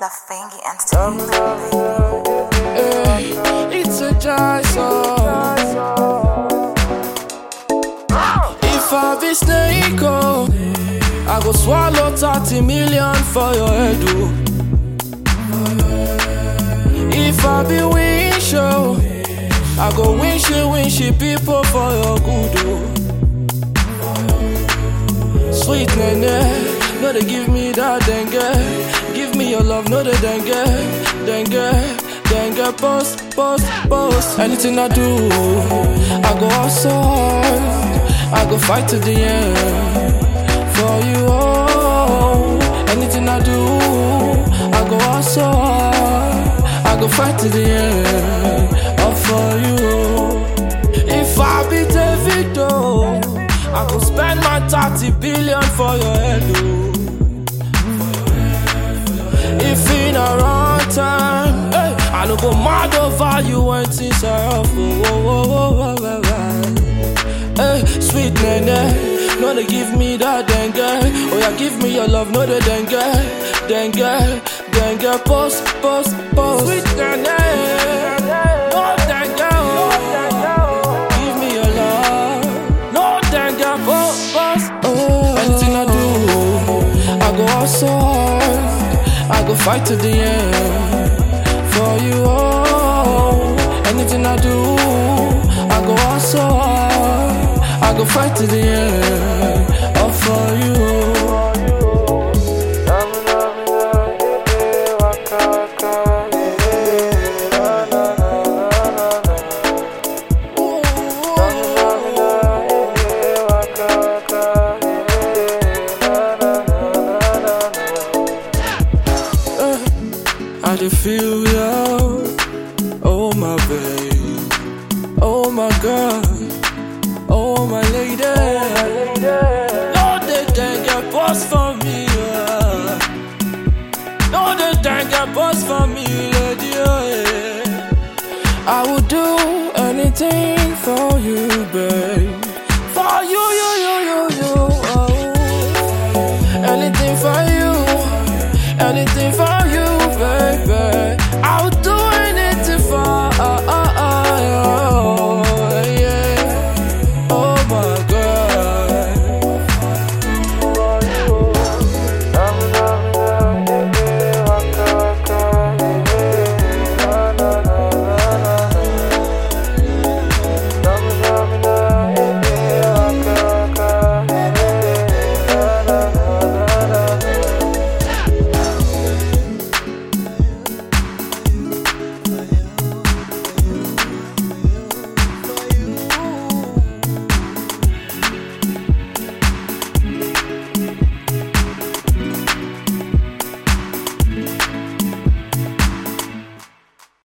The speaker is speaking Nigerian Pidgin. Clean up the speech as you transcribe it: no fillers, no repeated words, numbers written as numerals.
The Fangy Entertainment. It's a jazz song. If I be snake, oh, I go swallow 30 million for your head, oh. If I be wish, oh, I go wish people for your good, oh. Sweet nene, no they give me that dengue. Give me your love, no they dengue, post. Anything I do, I go outside, I go fight to the end for you, oh. Anything I do, I go outside, I go fight to the end, all for you, oh. If I be David, oh, I go spend my 30 billion for your head, oh. If in a wrong time, hey, I no go mad over you when things are off, oh. Hey, sweet nene, no they give me that dengue. Oh yeah, give me your love, no they dengue, post. Sweet nene, no dengue, oh. Give me your love, no dengue, post. Oh, anything I do, I go outside, I go fight to the end for you, oh. Anything I do, I go outside, I go fight to the end, all for you, oh. I just feel ya, oh my babe, oh my girl, oh my lady. No they dengue boss for me, yeah. No they dengue boss for me, lady, yeah. I would do anything for you, babe. For you, oh. Anything for you, baby. I would do